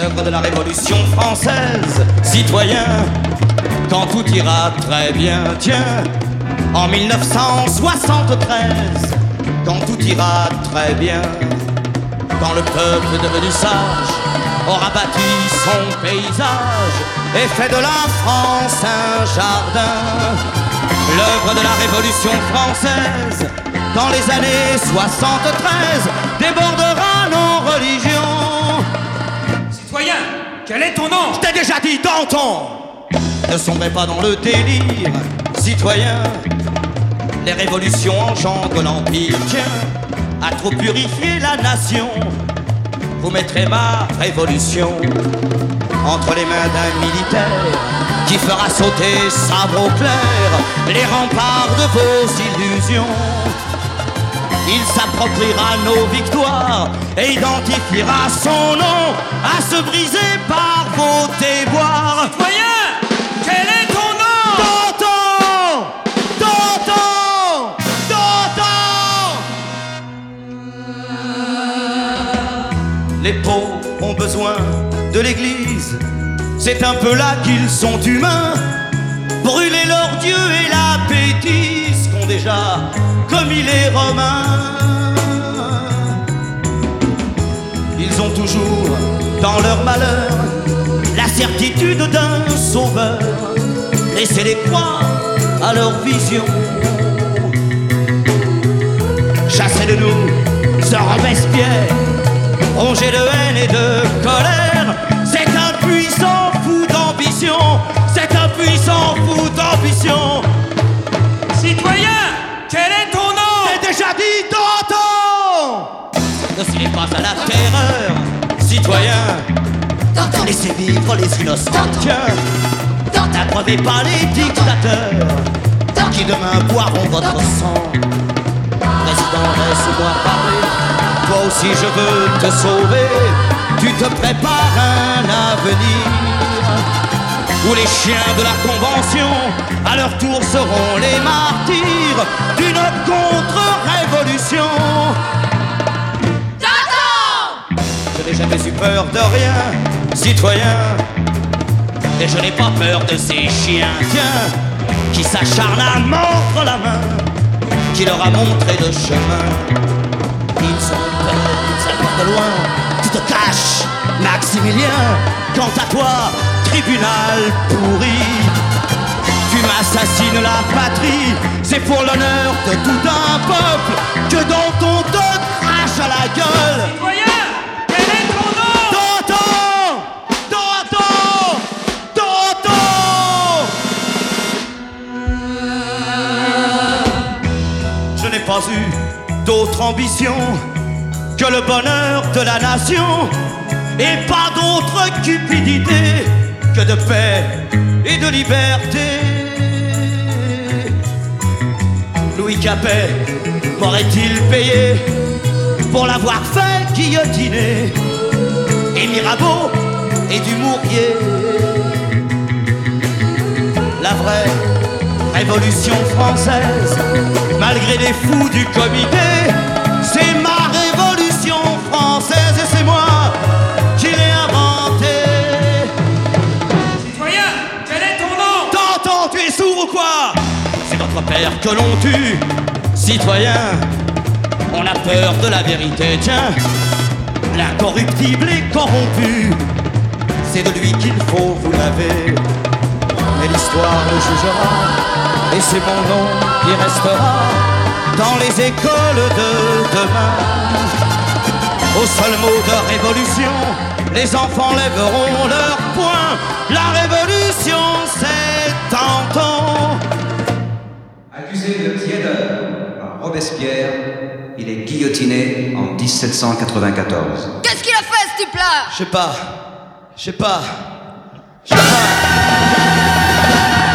l'œuvre de la Révolution française, citoyen, quand tout ira très bien, tiens, en 1973, quand tout ira très bien, quand le peuple devenu sage aura bâti son paysage et fait de la France un jardin, l'œuvre de la Révolution française, dans les années 73, débordera nos religions. Citoyen, quel est ton nom? Je t'ai déjà dit, Danton. Ne sombrez pas dans le délire, citoyen. Les révolutions engendrent l'empire. Tiens, à trop purifier la nation, vous mettrez ma révolution entre les mains d'un militaire qui fera sauter sabre au clair les remparts de vos illusions. Il s'appropriera nos victoires et identifiera son nom à se briser par vos déboires. Citoyen, quel est ton nom? Danton! Danton! Danton! Les pauvres ont besoin de l'église, c'est un peu là qu'ils sont humains. Brûler leur Dieu et la bêtise qu'ont déjà commis les Romains. Ils ont toujours dans leur malheur la certitude d'un sauveur. Laissez-les croire à leur vision. Chassez de nous ce Robespierre, rongé de haine et de colère. C'est un puissant fou d'ambition. C'est un puissant fou d'ambition. Citoyen, quel est ton nom? J'ai déjà dit Danton. Ne cédez pas à la terreur, citoyen. Danton, laissez vivre les innocents. Tiens, n'approuvez pas les dictateurs qui demain boiront votre sang. Président, laisse-moi parler. Toi aussi je veux te sauver. Tu te prépares un avenir où les chiens de la Convention à leur tour seront les martyrs d'une contre-révolution. Danton! Je n'ai jamais eu peur de rien, citoyen, et je n'ai pas peur de ces chiens, tiens, qui s'acharnent à mordre la main, qui leur a montré le chemin. Ils ont peur, ils apportent de loin, tu te caches, Maximilien. Quant à toi, tribunal pourri, tu m'assassines la patrie. C'est pour l'honneur de tout un peuple que Danton te crache à la gueule. Citoyen, quel est ton nom? Danton! Danton! Danton! Je n'ai pas eu d'autre ambition que le bonheur de la nation, et pas d'autre cupidité que de paix et de liberté. Louis Capet m'aurait-il payé pour l'avoir fait guillotiner, et Mirabeau et Dumouriez? La vraie Révolution française, malgré les fous du comité, c'est ma Révolution française et c'est moi qui l'ai inventée. Citoyen, quel est ton nom? Danton, tu es sourd ou quoi? C'est notre père que l'on tue, citoyen. On a peur de la vérité, tiens. L'incorruptible est corrompu, c'est de lui qu'il faut vous laver. Mais l'histoire le jugera, et c'est mon nom qui restera dans les écoles de demain. Au seul mot de révolution, les enfants lèveront leur poing. La révolution, c'est Danton. Accusé de tiédeur par Robespierre, il est guillotiné en 1794. Qu'est-ce qu'il a fait, ce type-là? Je sais pas.